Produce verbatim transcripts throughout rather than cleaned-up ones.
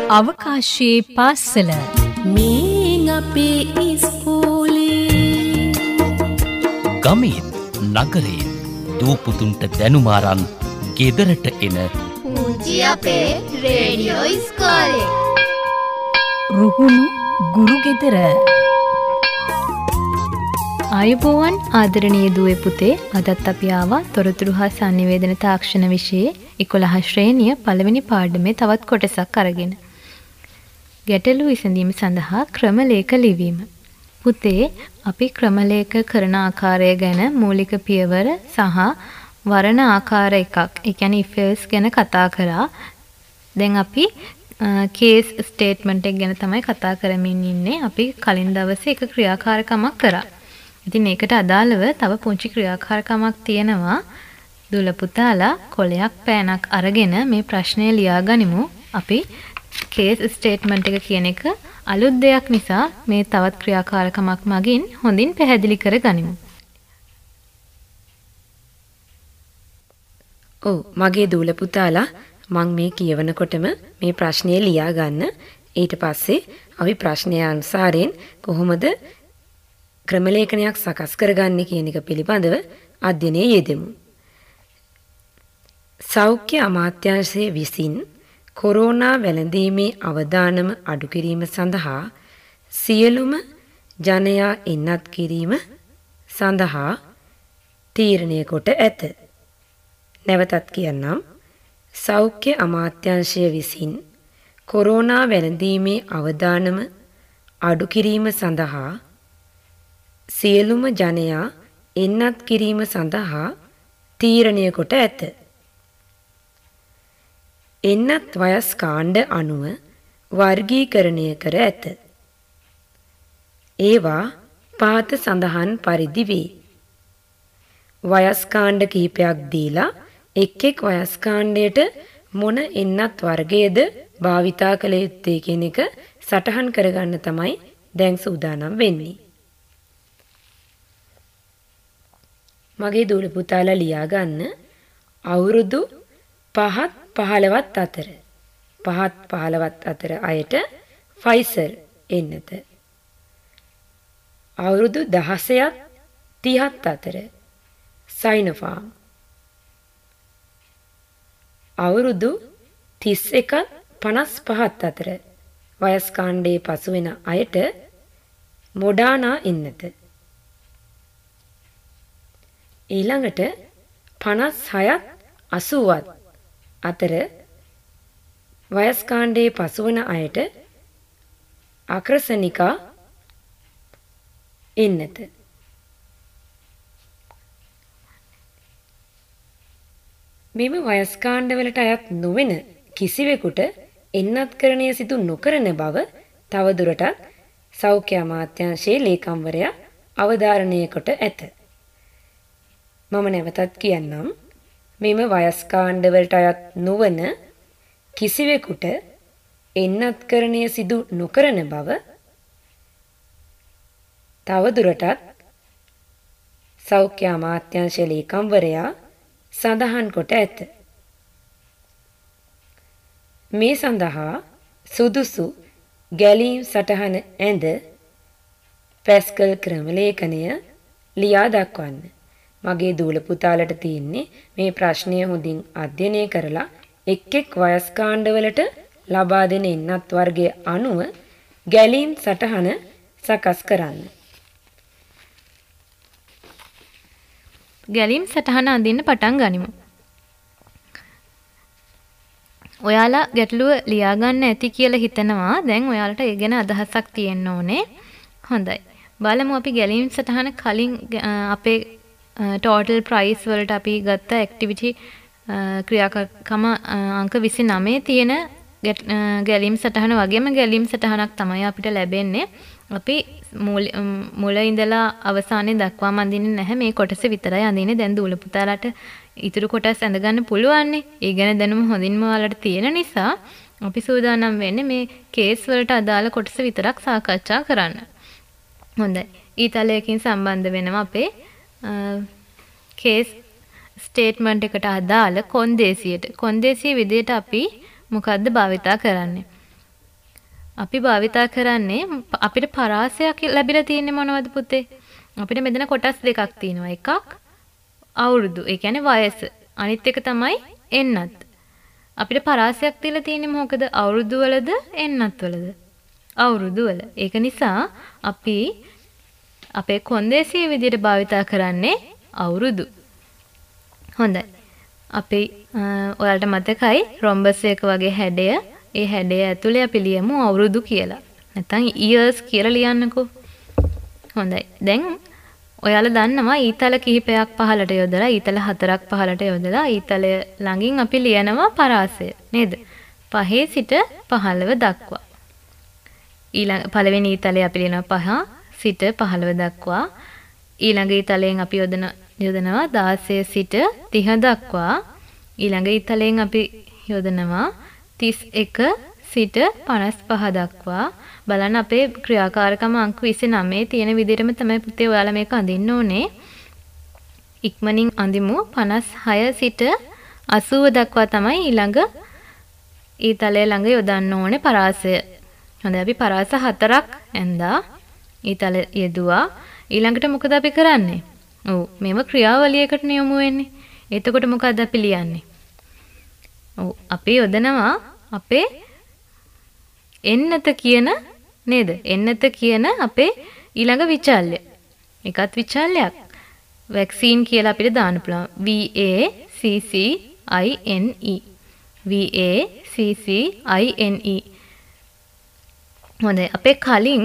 අවකාශයේ පාසල මේ අපේ ඉස්කෝලේ ගමේ නගරේ දූපුතුන්ට දැනුමාරන් ගෙදරට එන පුංචි අපේ රේඩියෝ ඉස්කෝලේ රුහුණු ගුරු ගෙදර. ආයුබෝවන් ආදරණීය දුවේ පුතේ, අදත් අපි ආවා තොරතුරු හා sannivedana තාක්ෂණ විෂයේ එකොළහ ශ්‍රේණිය පළවෙනි පාඩමේ තවත් කොටසක් අරගෙන. ගැටළු විසඳීම සඳහා ක්‍රමලේඛ ලිවීම. පුතේ, අපි ක්‍රමලේඛ කරන ආකාරය ගැන මූලික පියවර සහ වර්ණ ආකාර එකක්, ඒ කියන්නේ if else ගැන කතා කරා. දැන් අපි කේස් ස්ටේට්මන්ට් එක ගැන තමයි කතා කරමින් ඉන්නේ. අපි කලින් දවසේ එක ක්‍රියාකාරකමක් කරා. ඉතින් ඒකට අදාළව තව පුංචි ක්‍රියාකාරකමක් තියෙනවා. දුල පුතාලා කොලයක් පෑනක් අරගෙන මේ ප්‍රශ්නය ලියා ගනිමු. අපි කේස් ස්ටේට්මන්ට් එක කියන එක අලුත් දෙයක් නිසා මේ තවත් ක්‍රියාකාරකමක් මගින් හොඳින් පැහැදිලි කර ගනිමු. ඔව්, මගේ දූල පුතාලා මම මේ කියවනකොටම මේ ප්‍රශ්නය ලියා ගන්න. ඊට පස්සේ අපි ප්‍රශ්නය අනුසාරයෙන් කොහොමද ක්‍රමලේඛනයක් සකස් කරගන්නේ කියන එක පිළිබඳව අධ්‍යයනයේ යෙදෙමු. සෞඛ්‍ය අමාත්‍යාංශයේ විසින් කොරෝනා වැළඳීමේ අවදානම අඩු කිරීම සඳහා සියලුම ජනයා එන්නත් කිරීම සඳහා තීරණය කොට ඇත. නැවතත් කියන්නම්. සෞඛ්‍ය අමාත්‍යාංශය විසින් කොරෝනා වැළඳීමේ අවදානම අඩු කිරීම සඳහා සියලුම ජනයා එන්නත් කිරීම සඳහා තීරණය කොට ඇත. එන්නත් වයස් කාණ්ඩ අනුව වර්ගීකරණය කර ඇත. ඒවා පහත සඳහන් පරිදි වේ. වයස් කාණ්ඩ කිහිපයක් දීලා එක් එක් වයස් කාණ්ඩයට මොන එන්නත් වර්ගයේද භාවිතා කළ යුත්තේ කියන එක සටහන් කරගන්න තමයි දැන් සූදානම් වෙන්නේ. මගේ දූල පුතාලා ලියා ගන්න අවුරුදු පහත් පහළවත් අතර පහත් පහළවත් අතර අයට ෆයිසර් එන්නත. අවුරුදු දහසයත් තිහත් අතර සයිනෝෆාර්ම්. අවුරුදු තිස් එකත් පනස් පහත් අතර වයස් කාණ්ඩයේ පසු වෙන අයට මොඩානා එන්නත. ඊළඟට පනස් හයත් අසූවත් අතර වයස් කාණ්ඩයේ පසු වන අයට අක්‍රසනිකා එන්නත. මෙම වයස් කාණ්ඩවලට අයත් නොවන කිසිවෙකුට එන්නත්කරණය සිදු නොකරන බව තවදුරටත් සෞඛ්‍ය අමාත්‍යාංශයේ ලේකම්වරයා අවධාරණය කොට ඇත. මම නැවතත් කියන්නම්. මෙම වයස් කාණ්ඩවලට අයත් නොවන කිසිවෙකුට එන්නත්කරණය සිදු නොකරන බව තවදුරටත් සෞඛ්‍ය අමාත්‍යාංශ ලේකම්වරයා සඳහන් කොට ඇත. මේ සඳහා සුදුසු ගැලීම් සටහන ඇඳ පැස්කල් ක්‍රමලේඛනය ලියා දක්වන්න. මගේ දූල පුතාලට තියෙන්නේ මේ ප්‍රශ්නය හොඳින් අධ්‍යයනය කරලා එක් එක් වයස් කාණ්ඩවලට ලබා දෙන එන්නත් වර්ගයේ අනුව ගැලීම් සටහන සකස් කරන්න. ගැලීම් සටහන අඳින්න පටන් ගනිමු. ඔයාලා ගැටලුව ලියා ගන්න ඇති කියලා හිතනවා. දැන් ඔයාලට ඒ ගැන අදහසක් තියෙන්න ඕනේ. හොඳයි. බලමු අපි ගැලීම් සටහන කලින් අපේ ටෝටල් ප්‍රයිස් වලට අපි ගත්ත ඇක්ටිවිටි ක්‍රියාකරකම අංක විසිනමේ තියෙන ගැලීම් සටහන වගේම ගැලීම් සටහනක් තමයි අපිට ලැබෙන්නේ. අපි මුල ඉඳලා අවසානයේ දක්වාම අඳින්නේ නැහැ. මේ කොටස විතරයි අඳින්නේ. දැන් දූල පුතාලාට ඉතුරු කොටස් අඳ ගන්න පුළුවන් නේ. ඒ ගැන දැනුම හොඳින්ම ඔයාලට තියෙන නිසා අපි සූදානම් වෙන්නේ මේ කේස් වලට අදාළ කොටස විතරක් සාකච්ඡා කරන්න. හොඳයි. ඊතලයකින් සම්බන්ධ වෙනවා අපේ කේස් ස්ටේට්මන්ට් එකට අදාළ කොන්දේසියට. කොන්දේසිය විදිහට අපි මොකද්ද භාවිතා කරන්නේ? අපි භාවිතා කරන්නේ අපිට පරාසයක් ලැබිලා තියෙන්නේ මොනවද පුතේ? අපිට මෙතන කොටස් දෙකක් තියෙනවා. එකක් අවුරුදු. ඒ කියන්නේ වයස. අනිත් එක තමයි එන්නත්. අපිට පරාසයක් දීලා තියෙන්නේ මොකද? අවුරුදු වලද එන්නත් වලද? අවුරුදු වල. ඒක නිසා අපි අපේ කොන්දේසිය විදිහට භාවිතා කරන්නේ අවුරුදු. හොඳයි. අපි ඔයාලට මතකයි රොම්බස් එක වගේ හැඩය. ඒ හැඩය ඇතුලේ අපි ලියමු අවුරුදු කියලා. නැත්නම් years කියලා ලියන්නකෝ. හොඳයි. දැන් ඔයාලා දන්නවා ඊතල කිහිපයක් පහලට යොදලා ඊතල හතරක් පහලට යොදලා ඊතලය ළඟින් අපි ලියනවා පරාසය නේද? පහේ සිට පහළව දක්වා. ඊළඟ පළවෙනි ඊතලයේ අපි ලියනවා පහ සිට පහළව දක්වා. ඊළඟ ඊතලයෙන් අපි යොදන යොදනවා දාසය සිට තිහ දක්වා. ඊළඟ ඊතලයෙන් අපි යොදනවා තිස් එක සිට පනස් පහ දක්වා. බලන්න අපේ ක්‍රියාකාරකම අංක විසිනමයේ තියෙන විදිහටම තමයි පුතේ ඔයාලා මේක අඳින්න ඕනේ. ඉක්මනින් අඳිමු. පනස් හය සිට අසූව දක්වා තමයි ඊළඟ ඊතලය ළඟ යොදන්න ඕනේ පරාසය. හොඳයි අපි පරාස හතරක් ඇඳා ඊතල යෙදුවා. ඊළඟට මොකද අපි කරන්නේ? ඔව් මේව ක්‍රියාවලියකට යොමු වෙන්නේ. එතකොට මොකද අපි ලියන්නේ? ඔව් අපි යොදනවා අපේ එන්නත කියන නේද? එන්නත කියන අපේ ඊළඟ විචල්්‍ය. එකත් විචල්්‍යයක්. වැක්සින් කියලා අපිට දාන්න පුළුවන්. V A C C I N E. V A C C I N E. හොඳයි. අපේ කලින්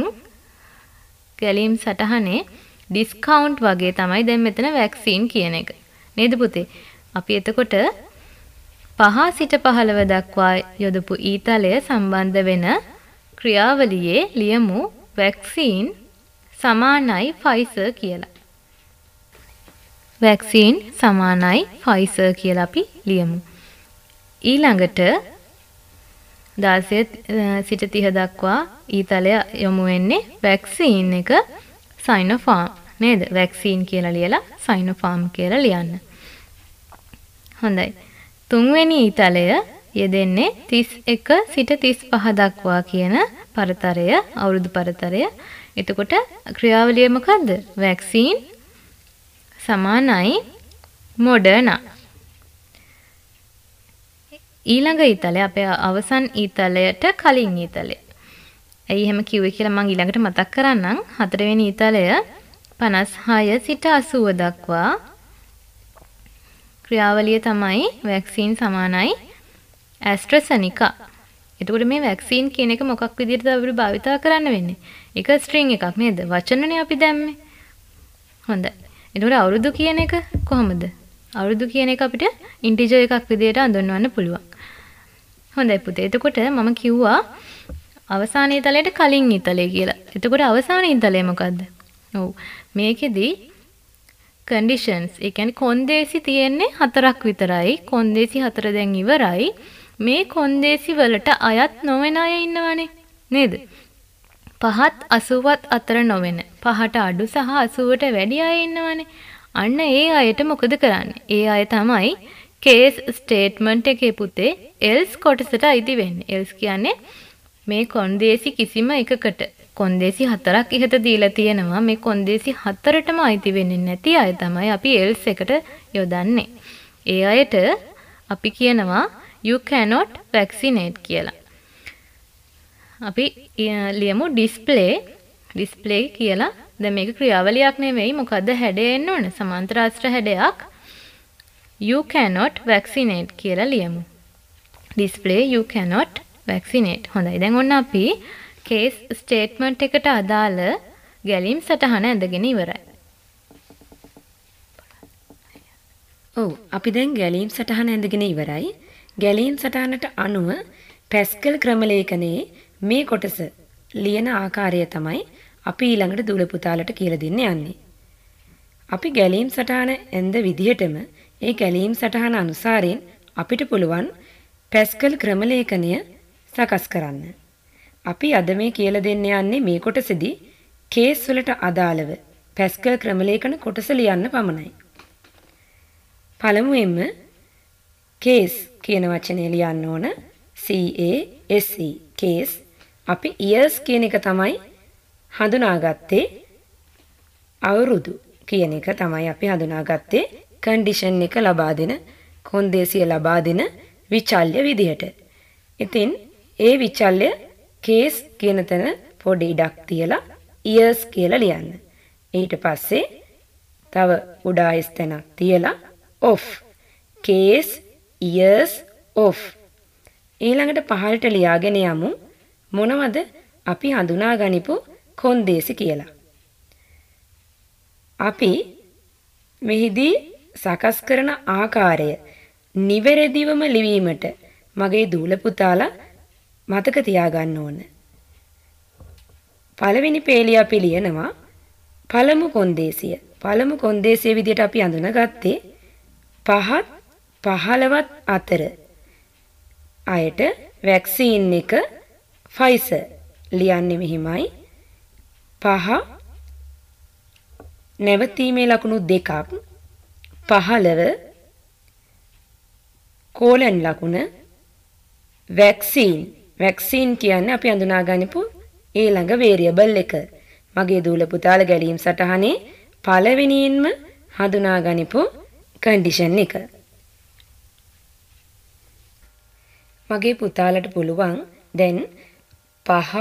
ගැලීම් සටහනේ ඩිස්කවුන්ට් වගේ තමයි දැන් මෙතන වැක්සින් කියන එක. නේද පුතේ? අපි එතකොට පහ සිට පහළව දක්වා යොදපු ඊතලය සම්බන්ධ වෙන ක්‍රියාවලියේ ලියමු වැක්සින් සමානයි ෆයිසර් කියලා. වැක්සින් සමානයි ෆයිසර් කියලා අපි ලියමු. ඊළඟට දාසය සිට තිහ දක්වා ඊතලය යොමු වෙන්නේ වැක්සින් එක සයිනෝෆාම් නේද? වැක්සින් කියලා ලියලා සයිනෝෆාම් කියලා ලියන්න. හොඳයි. තුන්වෙනි ඊතලය යෙදෙන්නේ තිස් එක සිට තිස් පහ දක්වා කියන පරතරය අවුරුදු පරතරය. එතකොට ක්‍රියාවලිය මොකද්ද? වැක්සින් සමානයි මොඩර්නා. ඊළඟ ඊතලය අපේ අවසන් ඊතලයට කලින් ඊතලය. ඇයි එහෙම කිව්වේ කියලා මම ඊළඟට මතක් කරන්නම්. හතරවෙනි ඊතලය පනස් හය සිට අසූව දක්වා ක්‍රියාවලිය තමයි වැක්සින් සමානයි ඇස්ට්‍රසෙනිකා. එතකොට මේ වැක්සින් කියන එක මොකක් විදිහටද අපිට භාවිතා කරන්න වෙන්නේ? ඒක ස්ට්‍රින්ග් එකක් නේද? වචනනේ අපි දැම්මේ. හොඳයි. එතකොට අවුරුදු කියන එක කොහොමද? අවුරුදු කියන එක අපිට ඉන්ටිජර් එකක් විදිහට හඳුන්වන්න පුළුවන්. හොඳයි පුතේ. එතකොට මම කිව්වා අවසාන ඊතලයට කලින් ඊතලය කියලා. එතකොට අවසාන ඊතලය මොකද්ද? ඔව්. මේකෙදි conditions ඒ කියන්නේ කොන්දේසි තියෙන්නේ හතරක් විතරයි. කොන්දේසි හතර දැන් ඉවරයි. මේ කොන්දේසි වලට අයත් නොවන අය ඉන්නවනේ නේද? පහත් අසූවත් අතර නොවන. පහට අඩු සහ අසූවට වැඩි අය ඉන්නවනේ. අන්න ඒ අයට මොකද කරන්නේ? ඒ අය තමයි case statement එකේ පුතේ else කොටසට අයිති වෙන්නේ. else කියන්නේ මේ කොන්දේසි කිසිම එකකට කොන්දේසි හතරක් ඉහත දීලා තියෙනවා. මේ කොන්දේසි හතරටම අයිති වෙන්නේ නැති අය තමයි අපි else එකට යොදන්නේ. ඒ අයට අපි කියනවා you cannot vaccinate කියලා. අපි ලියමු display display කියලා. දැන් මේක ක්‍රියාවලියක් නෙවෙයි. මොකද්ද හැඩය එන්න ඕන? සමාන්තර අස්ත්‍ර හැඩයක්. you cannot vaccinate කියලා ලියමු. display you cannot vaccinate. හොඳයි. දැන් ඔන්න අපි case statement එකට අදාළ ගැලීම් සටහන ඇඳගෙන ඉවරයි. ඔව් අපි දැන් ගැලීම් සටහන ඇඳගෙන ඉවරයි. ගැලීම් සටහනට අනුව පැස්කල් ක්‍රම ලේඛනයේ මේ කොටස ලියන ආකාරය තමයි අපි ඊළඟට දූල පුතාලට කියලා දෙන්න යන්නේ. අපි ගැලීම් සටහන ඇඳ විදිහටම ඒ ගැලීම් සටහන අනුසාරයෙන් අපිට පුළුවන් පැස්කල් ක්‍රම ලේඛනය සකස් කරන්න. අපි අද මේ කියලා දෙන්න යන්නේ මේ කොටසේදී කේස් වලට අදාළව පැස්කල් ක්‍රම ලේඛන කොටස ලියන්න පමණයි. පළමුවෙන්ම කේස් කියන වචනේ ලියන්න ඕන C A S E case. අපි years කියන එක තමයි හඳුනාගත්තේ අවුරුදු කියන එක තමයි අපි හඳුනාගත්තේ condition එක ලබා දෙන කොන්දේසිය ලබා දෙන විචල්්‍ය විදිහට. ඉතින් ඒ විචල්්‍ය case කියන තැන පොඩි ඉඩක් තියලා years කියලා ලියන්න. ඊට පස්සේ තව උඩායිස් තැනක් තියලා of case years of ඊළඟට පහළට ලියාගෙන යමු මොනවද අපි හඳුනා ගනිපු කොන්දේසි කියලා. අපි මෙහිදී සකස් කරන ආකාරය නිවැරදිවම ලිවීමට මගේ දූල පුතාලා මතක තියාගන්න ඕන. පළවෙනි පේලිය අපි ලියනවා පළමු කොන්දේසිය. පළමු කොන්දේසිය විදිහට අපි අඳුනගත්තේ පහත් පහළවත් අතර අයට වැක්සීන් එක ෆයිසර් ලියන්නේ මෙහිමයි. පහ නැවතීමේ ලකුණු දෙකක් පහළව කෝලන් ලකුණ වැක්සීන් වැක්සීන් කියන්නේ අපි අඳුනාගනිපු ඊළඟ වේරියබල් එක. මගේ දූල පුතාලා ගැලීම් සටහනේ පළවෙනියෙන්ම හඳුනාගනිපු කන්ඩිෂන් එක. මගේ පුතාලට පුළුවන් දැන් පහ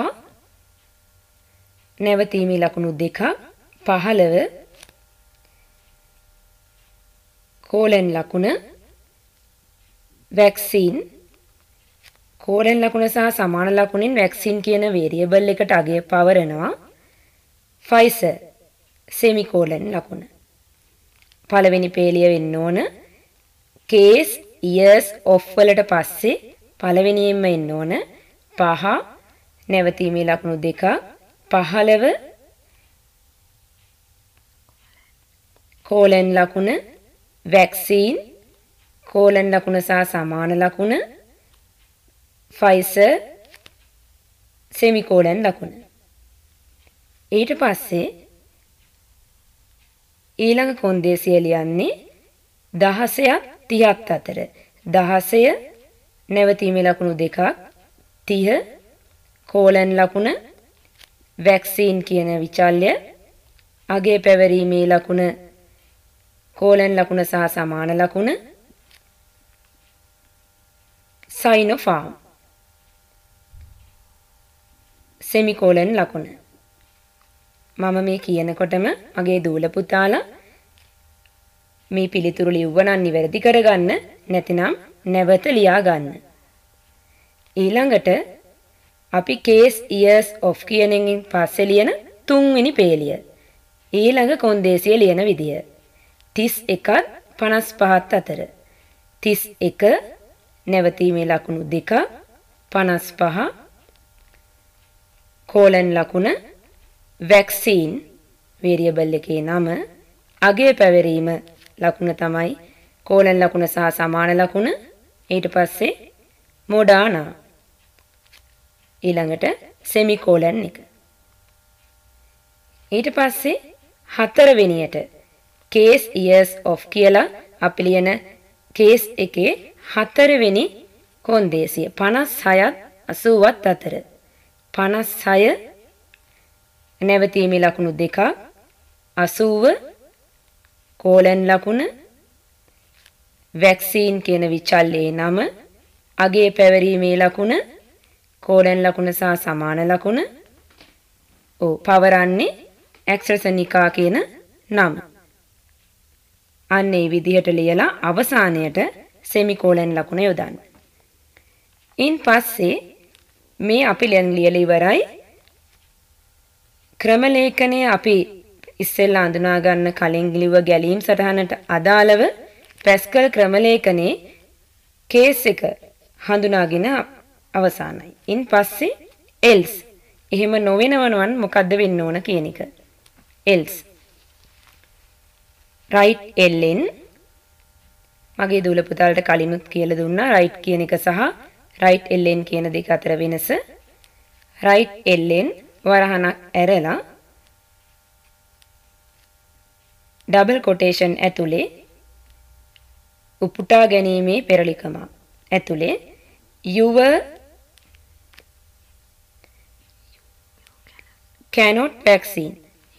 නැවතීමේ ලකුණු දෙක පහළව කෝලන් ලකුණ වැක්සීන් කෝලන් ලකුණ සහ සමාන ලකුණින් වැක්සීන් කියන වේරියබල් එකට අගය පවරනවා ෆයිසර් සෙමිකෝලන් ලකුණ. පළවෙනි පේලිය වෙන්න ඕන case years of වලට පස්සේ පළවෙනියෙන්ම එන්න ඕන පහ නැවතීමේ ලකුණු දෙක පහළව කෝලන් ලකුණ වැක්සීන් කෝලන් ලකුණ සහ සමාන ලකුණ ෆයිසර් සෙමිකෝලන් ලකුණ. ඊට පස්සේ ඊළඟ කොන්දේසිය ලියන්නේ දහසයත් තිහත් අතර. දහසය නැවතීමේ ලකුණු දෙකක් තිහ කෝලන් ලකුණ වැක්සීන් කියන විචල්්‍ය අගේ පැවරීමේ ලකුණ කෝලන් ලකුණ සහ සමාන ලකුණ සයිනෝෆාම් සෙමිකෝලන් ලකුණ. මම මේ කියනකොටම මගේ දූල පුතාලා මේ පිළිතුරු ලියවන්න නිවැරදි කරගන්න නැතිනම් නැවත ලියා ගන්න. ඊළඟට අපි case years of කියන එකෙන් පස්සේ ලියන තුන්වෙනි පේලිය. ඊළඟ කොන්දේසිය ලියන විදිය. තිස් එකත් පනස් පහත් අතර. තිස් එක නැවතීමේ ලකුණු දෙක පනස් පහ කෝලන් ලකුණ වැක්සීන් වේරියබල් එකේ නම අගය පැවරීම ලකුණ තමයි කෝලන් ලකුණ සහ සමාන ලකුණ. ඊට පස්සේ මොඩානා ඊළඟට සෙමිකෝලන් එක. ඊට පස්සේ හතරවෙනියට case years of කියලා අපි ලියන case එකේ හතරවෙනි කොන්දේසිය පනස් හයත් අසූවත් අතර. පනස් හය නැවතීමේ ලකුණු දෙක අසූව කෝලන් ලකුණ වැක්සීන් කියන විචල්්‍යයේ නම අගේ පැවරීමේ ලකුණ කෝලන් ලකුණ සහ සමාන ලකුණ ඕ පවරන්නේ ඇක්ස්ට්‍රසනිකා කියන නම. අන්න ඒ විදිහට ලියලා අවසානයට සෙමිකෝලන් ලකුණ යොදන්න. ඉන් පස්සේ මේ අපි ලියලා ඉවරයි. ක්‍රම ලේඛනයේ අපි ඉස්සෙල්ලා අඳුනා ගන්න කලින් ලිව්ව ගැලීම් සටහනට අදාළව පැස්කල් ක්‍රම ලේඛනයේ කේස් එක හඳුනාගෙන අවසానයි. ඉන් පස්සේ else එහෙම නොවෙනවනම් මොකද්ද වෙන්න ඕන කියන එක. else right ln මගේ දූල පුතාලට කලිනුත් කියලා දුන්නා right කියන එක සහ right ln කියන දෙක අතර වෙනස. right ln වරහණක් ඇරලා ඩබල් කොටේෂන් ඇතුලේ උපුටා ගැනීමේ පෙරලිකම ඇතුලේ your cannot vaccine.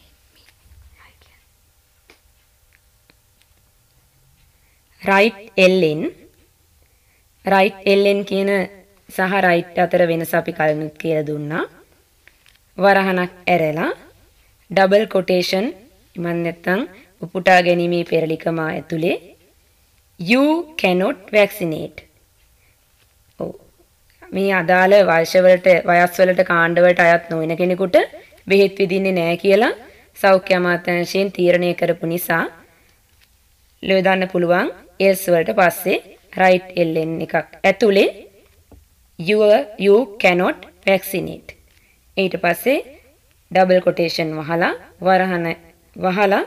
right ln right ln කියන සහ right අතර වෙනස අපි කලිනුත් කියලා දුන්නා. වරහණක් ඇරලා double quotation ඉමන් නැත්තම් උපුටා ගැනීමේ පෙරලිකම ඇතුලේ you cannot vaccinate. ඔව් මේ අදාළ වයස වලට වයස් වලට කාණ්ඩ වලට අයත් නොවන කෙනෙකුට බෙහෙත් විදින්නේ නැහැ කියලා සෞඛ්‍ය අමාත්‍යාංශයෙන් තීරණය කරපු නිසා ලියවන්න පුළුවන් else වලට පස්සේ right ln එකක් ඇතුලේ you you cannot vaccinate. ඊට පස්සේ double quotation වහලා වරහන වහලා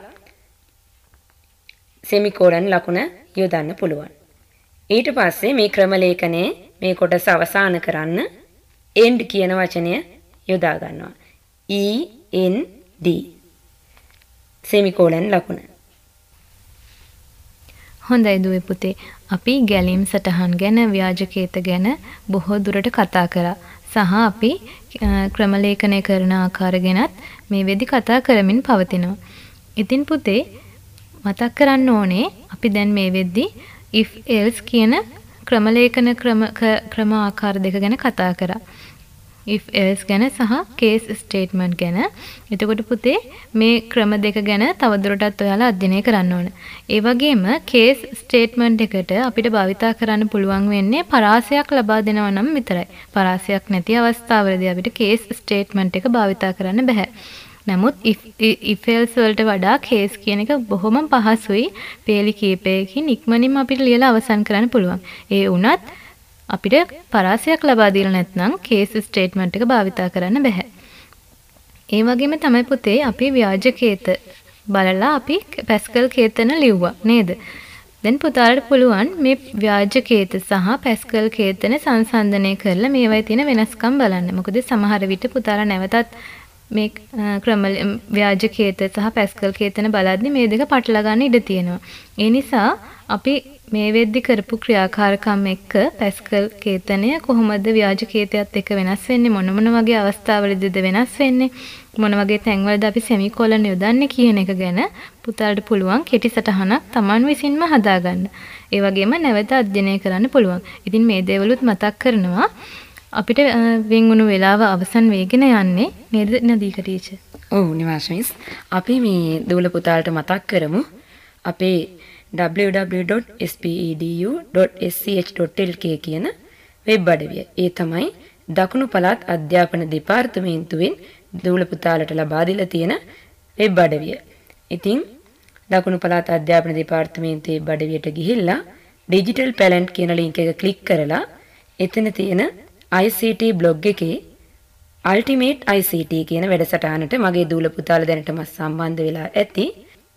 semicolon ලකුණ යොදන්න පුළුවන්. ඊට පස්සේ මේ ක්‍රම ලේඛනයේ මේ කොටස අවසන් කරන්න end කියන වචනය යොදා ගන්නවා. E N D semicolon ලකුණ. හොඳයි දුවේ පුතේ. අපි ගැලීම් සටහන් ගැන ව්‍යාජකේත ගැන බොහෝ දුරට කතා කරා. සහ අපි ක්‍රම ලේඛනය කරන ආකාර ගැනත් මේ වෙදි කතා කරමින් පවතිනවා. ඉතින් පුතේ මතක් කරන්න ඕනේ අපි දැන් මේ වෙද්දි if else කියන ක්‍රම ලේඛන ක්‍රම ක්‍රම ආකාර දෙක ගැන කතා කරා. if else ගැන සහ case statement ගැන. එතකොට පුතේ මේ ක්‍රම දෙක ගැන තවදුරටත් ඔයාලා අධ්‍යයනය කරන්න ඕන. ඒ වගේම case statement එකට අපිට භාවිතා කරන්න පුළුවන් වෙන්නේ පරාසයක් ලබා දෙනවා නම් විතරයි. පරාසයක් නැති අවස්ථාවලදී අපිට case statement එක භාවිතා කරන්න බෑ. නමුත් if if else වලට වඩා case කියන එක බොහොම පහසුයි. පේලි කීපයකින් ඉක්මනින්ම අපිට ලියලා අවසන් කරන්න පුළුවන්. ඒ වුණත් අපිට පරාසයක් ලබා දීලා නැත්නම් case statement එක භාවිතා කරන්න බෑ. ඒ වගේම තමයි පුතේ අපි ව්‍යාජකේත බලලා අපි පැස්කල් කේතන ලිව්වා නේද? දැන් පුතාලට පුළුවන් මේ ව්‍යාජකේත සහ පැස්කල් කේතන සංසන්දනය කරලා මේවයි තියෙන වෙනස්කම් බලන්න. මොකද සමහර විට පුතාලා නැවතත් මේ ක්‍රම ව්‍යාජකේත සහ පැස්කල් කේතන බලද්දි මේ දෙක පටලවා ගන්න ඉඩ තියෙනවා. ඒ නිසා අපි මේ වෙද්දි කරපු ක්‍රියාකාරකම් එක්ක පැස්කල් කේතනය කොහොමද ව්‍යාජකේතයත් එක්ක වෙනස් වෙන්නේ, මොන මොන වගේ අවස්ථාවලදීද වෙනස් වෙන්නේ, මොන වගේ තැන්වලද අපි සෙමිකොලන් යොදන්නේ කියන එක ගැන පුතාලට පුළුවන් කෙටි සටහනක් Taman විසින්ම හදාගන්න. ඒ වගේම නැවත අධ්‍යයනය කරන්න පුළුවන්. ඉතින් මේ දේවලුත් මතක් කරනවා. අපිට වෙන්ගුණු වෙලාව අවසන් වෙගෙන යන්නේ නේද නදීක ටීචර්? ඔව් නිවාස් මිස්. අපි මේ දූල පුතාලට මතක් කරමු. අපේ w w w dot spedu dot s c h dot l k කියන වෙබ් අඩවිය. ඒ තමයි දකුණු පළාත් අධ්‍යාපන දෙපාර්තමේන්තුවෙන් දූල පුතාලට ලබා දීලා තියෙන වෙබ් අඩවිය. ඉතින් දකුණු පළාත් අධ්‍යාපන දෙපාර්තමේන්තුවේ වෙබ් අඩවියට ගිහිල්ලා ඩිජිටල් පැලන්ට් කියන ලින්ක් එක ක්ලික් කරලා එතන තියෙන I C T බ්ලොග් එකේ Ultimate I C T කියන වැඩසටහනට මගේ දූල පුතාලා දැනටම සම්බන්ධ වෙලා ඇති.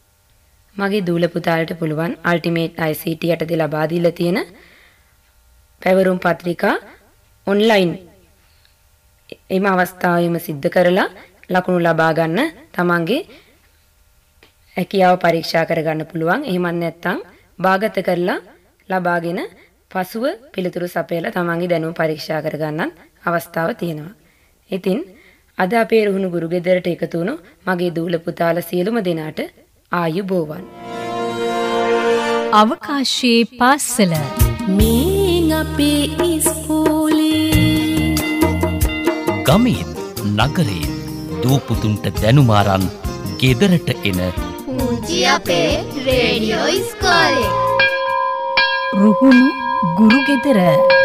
මගේ දූල පුතාලට පුළුවන් Ultimate I C T යටතේ ලබා දීලා තියෙන පැවරුම් පත්‍රිකා ඔන්ලයින් එම අවස්ථාවෙම සිද්ධ කරලා ලකුණු ලබා ගන්න තමන්ගේ හැකියාව පරීක්ෂා කරගන්න පුළුවන්. එහෙම නැත්නම් භාගත කරලා ලබාගෙන පසුව පිළිතුරු සපයලා තමන්ගේ දැනුම පරීක්ෂා කරගන්නත් අවස්ථාව තියෙනවා. ඉතින් අද අපේ රුහුණු ගුරු ගෙදරට එකතු වුණු මගේ දූල පුතාලා සියලුම දෙනාට ආයුබෝවන්. අවකාශයේ පාසල මේ අපේ ඉස්කෝලේ ගමෙන් නගරේ දූපුතුන්ට දැනුම අරන් ගෙදරට එන පුංචි අපේ රේඩියෝ ඉස්කෝලේ රුහුණු ගුරු ගෙදර